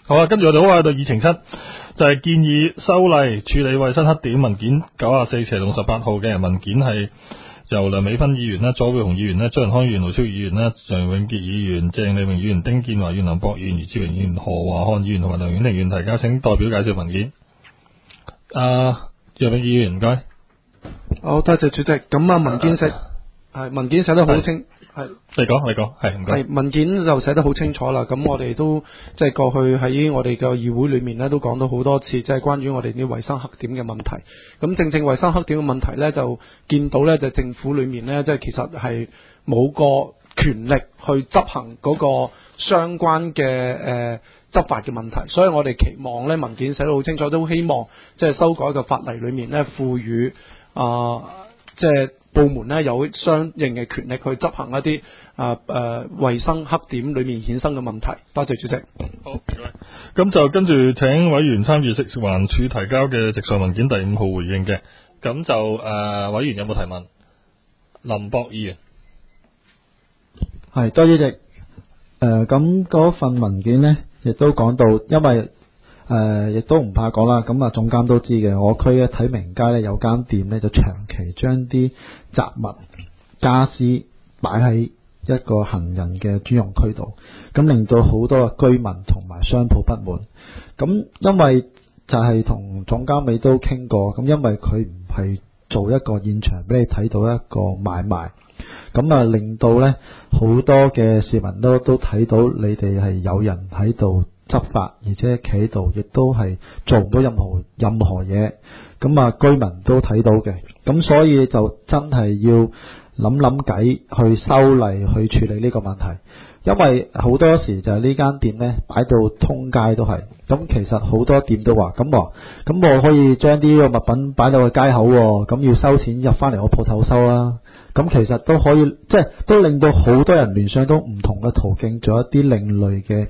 好啊，跟住我哋好快到議程7，就係建議修例處理衛生黑點文件94/18號嘅文件，係由梁美芬議員啦、左會雄議員啦、張仁康議員、盧超議員啦、楊永傑議員、鄭麗明議員、丁建華議員、林博議員、余志榮議員、何華漢議員同埋梁婉玲議員提交，請代表介紹文件。楊永傑議員唔該。 好，多謝主席。咁啊，文件寫得好清，係你講，係唔該。 係文件就寫得好清楚啦。咁我哋都即係過去喺我哋嘅議會裏面咧，都講到好多次，即係關於我哋啲衛生黑點嘅問題。咁正衛生黑點嘅問題咧，就見到咧，就政府裏面咧，即係其實係冇個權力去執行嗰個相關嘅執法嘅問題。所以我哋期望咧，文件寫得好清楚，都希望即係修改嘅法例裏面咧，賦予即係部門咧有相應嘅權力去執行一啲衛生黑點裏面衍生嘅問題。多謝主席。 好，唔該。咁就跟住請委員參與食環署提交嘅直上文件第5號回應嘅。咁就委員有冇提問？林博議員。 係，多謝主席。咁嗰份文件呢，亦都講到，因為亦都唔怕講啦，咁總監都知嘅，我區嘅體明街呢，有間店呢，就長期將啲雜物家私擺喺一個行人嘅專用區度，咁令到好多嘅居民同埋商鋪不滿。咁因為就係同總監你都傾過，咁因為佢唔係做一個現場俾你睇到一個買賣，咁令到呢好多嘅市民都睇到你哋係有人喺度執法，而且企喺度亦都係做唔到任何嘢，咁居民都睇到嘅，咁所以就真係要諗計去修例去處理呢個問題。因為好多時就係呢間店呢擺到通街都係，咁其實好多店都話咁我可以將啲物品擺到個街口，咁要收錢入翻嚟我鋪頭收啦。咁其實都可以，即係都令到好多人聯想到唔同嘅途徑做一啲另類嘅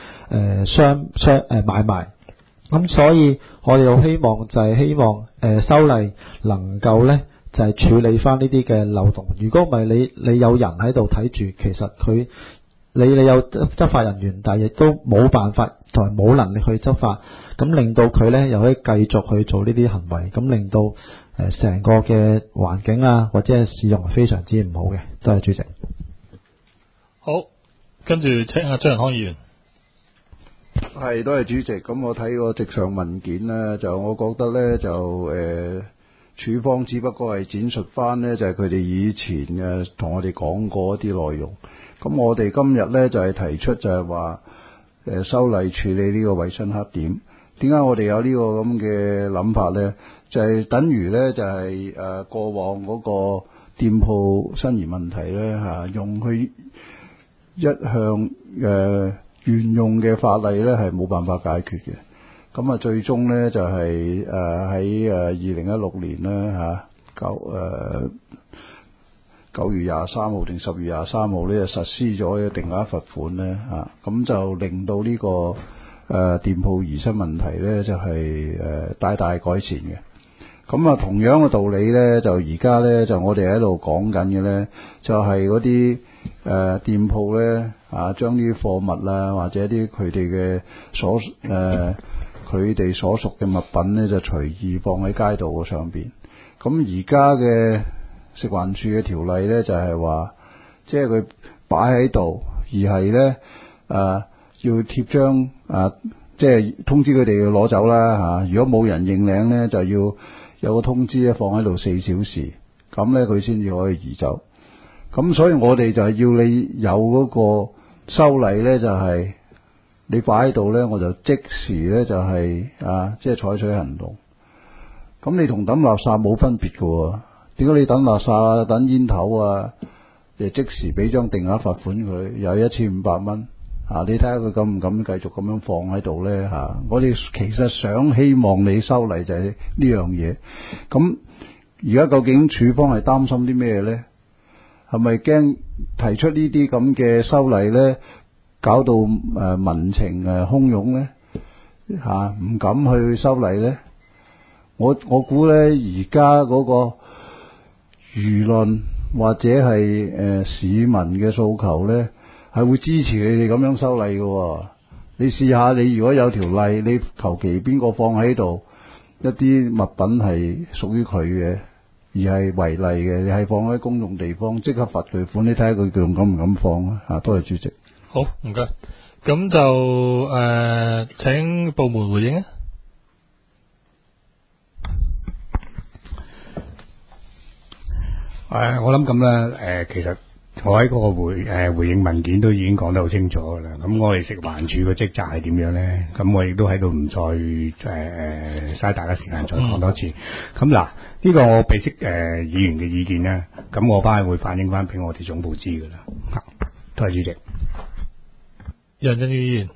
買賣。咁所以我哋好希望就係希望修例能夠呢就係處理翻呢啲嘅漏洞。如果唔係你有人喺度睇住，其實你有執法人員，但係亦都冇辦法同埋冇能力去執法，咁令到佢呢又可以繼續去做呢啲行為，咁令到成個嘅環境啊或者係市容係非常之唔好嘅。多謝主席。 好，跟住請阿張仁康議員。 係，多謝主席。咁我睇個直上文件呢，就我覺得呢，就處方只不過係展述翻呢，就係佢哋以前同我哋講過一啲內容。咁我哋今日呢，就係提出就係話修例處理呢個衛生黑點。點解我哋有呢個咁嘅諗法呢？就係等於呢，就係過往嗰個店鋪申疑問題呢，用佢一向沿用嘅法例呢，係冇辦法解決嘅。咁最終呢，就係喺2016年呢9月23號定10月23號呢，就實施咗定額罰款呢，咁就令到呢個店鋪移失問題呢，就係大大改善嘅。咁同樣嘅道理呢，就而家呢，就我哋喺度講緊嘅呢，就係嗰啲店鋪呢，將啲貨物啊或者啲佢哋所屬嘅物品呢，就隨意放喺街道上邊。咁而家嘅食環署嘅條例呢，就係話，即係佢擺喺度，而係呢要貼張即係通知佢哋要攞走啦。如果冇人認領呢，就要有個通知放喺度4小時，咁呢，佢先至可以移走。咁所以我哋就係要你有嗰個修例呢，就係你擺喺度呢，我就即時呢，就係即係採取行動。咁你同抌垃圾冇分別㗎。點解你等垃圾啊、等煙頭啊，就即時俾張定額罰款佢，有1500蚊？你睇下佢敢唔敢繼續咁樣放喺度呢？我哋其實希望你修例就係呢樣嘢。咁而家究竟處方係擔心啲咩呢？係咪驚提出呢啲咁嘅修例呢，搞到民情洶湧呢？唔敢去修例呢？我估呢，而家嗰個輿論或者係市民嘅訴求呢，係會支持你哋咁樣修例嘅。 你試下，你如果有條例，你求其邊個放喺度，一啲物品係屬於佢嘅，而係違例嘅，你係放喺公眾地方，即刻罰佢款。你睇下佢仲敢唔敢放啊？啊，多謝主席。 好，唔該。咁就請部門回應啊。 我諗咁啦，其實我喺嗰個回應文件都已經講得好清楚噶啦。咁我哋食環署個職責係點樣咧？咁我亦都喺度唔再嘥大家時間再講多次。咁嗱，呢個我備悉議員嘅意見咧，咁我翻去會反映翻俾我哋總部知噶啦。多謝主席。 楊振宇議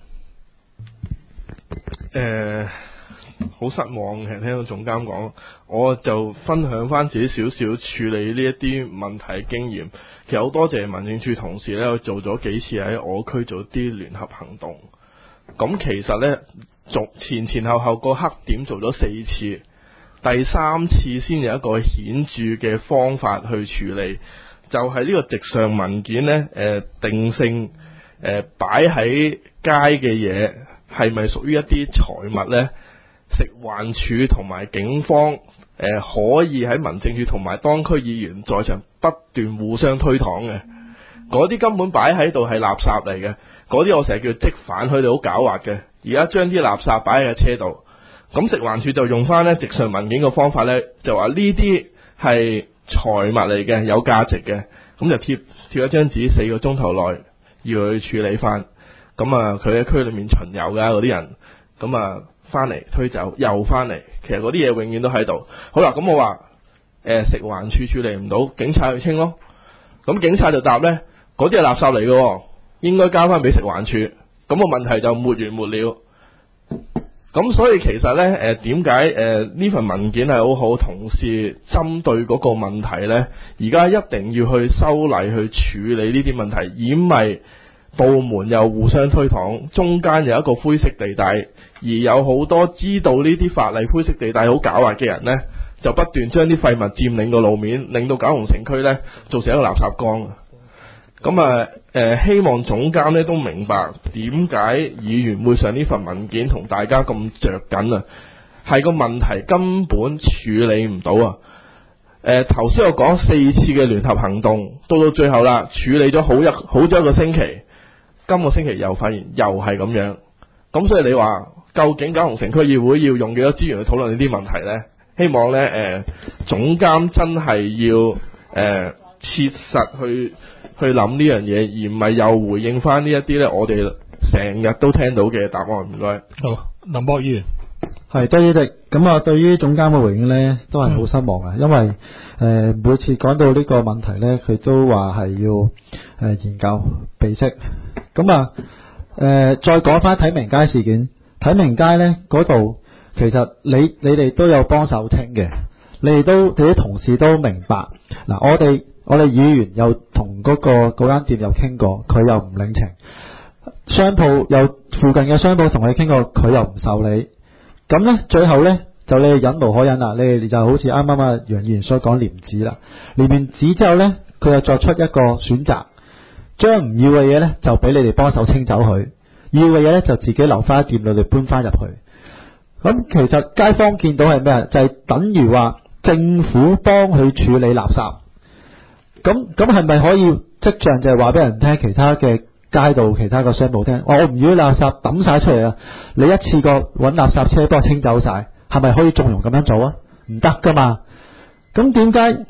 員。 好失望嘅，聽到總監講，我就分享翻自己少少處理呢一啲問題經驗。其實好多謝民政處同事呢，我做咗幾次喺我區做啲聯合行動。咁其實呢，前後個黑點做咗4次，第3次先有一個顯著嘅方法去處理，就係呢個直上文件呢，定性擺喺街嘅嘢係咪屬於一啲財物呢？食環署同埋警方可以喺民政處同埋當區議員在場不斷互相推搪嘅，嗰啲根本擺喺度係垃圾嚟嘅，嗰啲我成日叫積犯，佢哋好狡猾嘅。而家將啲垃圾擺喺個車度，咁食環署就用翻呢直上文件嘅方法呢，就話呢啲係財物嚟嘅，有價值嘅，咁就貼一張紙，4個鐘頭內要去處理翻。咁啊，佢喺區裏面巡遊噶嗰啲人，咁啊。翻嚟推走又翻嚟，其實嗰啲嘢永遠都喺度。好啦，咁我話食環署處理唔到，警察去清咯。咁警察就答呢，嗰啲係垃圾嚟嘅，應該交翻俾食環署。咁個問題就沒完沒了。咁所以其實呢，點解呢份文件係好好，同事針對嗰個問題呢，而家一定要去修例去處理呢啲問題，以唔係部門又互相推搪，中間有一個灰色地帶。而有好多知道呢啲法例灰色地帶好狡猾嘅人呢，就不斷將啲廢物佔領個路面，令到九龍城區呢造成一個垃圾缸。咁希望總監呢都明白點解議員會上呢份文件同大家咁着緊啊，係個問題根本處理唔到啊。頭先我講4次嘅聯合行動，到最後啦，處理咗好咗一個星期，今個星期又發現又係咁樣。咁所以你話究竟九龍城區議會要用幾多資源去討論呢啲問題呢？希望呢總監真係要切實去諗呢樣嘢，而唔係又回應翻呢一啲呢我哋成日都聽到嘅答案。唔該。 好，林博議員。 係，多謝主席。咁啊，對於總監嘅回應呢，都係好失望啊，因為每次講到呢個問題呢，佢都話係要研究備悉。咁啊。再講翻體明街事件，體明街呢嗰度，其實你哋都有幫手清嘅，你哋啲同事都明白。嗱，我哋議員又同嗰間店又傾過，佢又唔領情。商鋪又附近嘅商鋪同佢傾過，佢又唔受理。咁呢，最後呢，就你哋忍無可忍啦，你哋就好似啱啱啊楊議員所講廉紙啦，廉完紙之後呢，佢又作出一個選擇。將唔要嘅嘢呢，就俾你哋幫手清走佢，要嘅嘢呢，就自己留翻喺店裏邊搬翻入去。咁其實街坊見到係咩啊？就係等於話政府幫佢處理垃圾。咁係咪可以跡象就係話俾人聽，其他嘅街道、其他嘅商鋪聽，我唔要啲垃圾抌晒出嚟啊！你一次過揾垃圾車幫我清走晒，係咪可以縱容咁樣做啊？唔得噶嘛！咁點解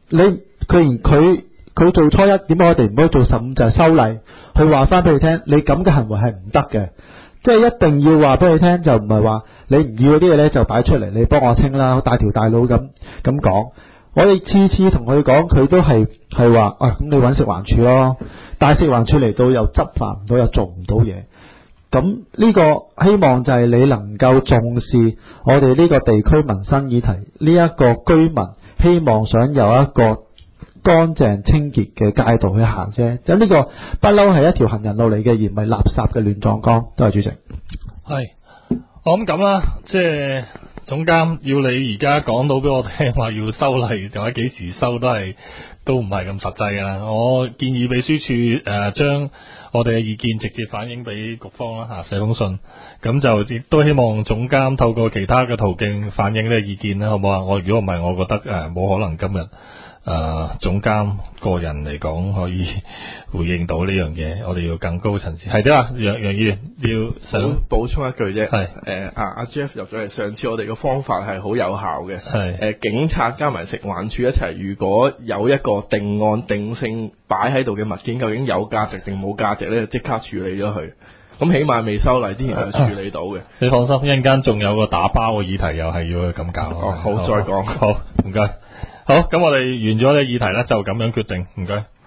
佢做初一，點解我哋唔可以做15？就係修例，去話翻俾佢聽，你咁嘅行為係唔得嘅，即係一定要話俾佢聽，就唔係話你唔要嗰啲嘢呢，就擺出嚟，你幫我清啦，大條大路咁講。我哋次次同佢講，佢都係話咁你揾食環署咯，但係食環署嚟到又執法唔到，又做唔到嘢。咁呢個希望就係你能夠重視我哋呢個地區民生議題，呢一個居民希望想有一個乾淨清潔嘅街道去行啫，咁呢個不嬲係一條行人路嚟嘅，而唔係垃圾嘅亂葬崗。多謝主席。 係，我諗咁啦，即係總監要你而家講到俾我聽話要修例，或者幾時收都唔係咁實際㗎啦。我建議秘書處將我哋嘅意見直接反映俾局方啦，寫封信，咁就亦都希望總監透過其他嘅途徑反映呢個意見啦，好唔好啊？如果唔係，我覺得冇可能今日總監個人嚟講可以回應到呢樣嘢，我哋要更高層次。係點啊？楊議員要想補充一句啫。 係阿 Jeff 入咗嚟，上次我哋嘅方法係好有效嘅。 係警察加埋食環署一齊，如果有一個定案定性擺喺度嘅物件，究竟有價值定冇價值咧，就即刻處理咗佢。咁起碼未修例之前就處理到嘅。 你放心，一陣間仲有個打包嘅議題，又係要咁搞。 好，再講。 好，唔該。好，咁我哋完咗呢個議題咧，就咁樣決定。唔該。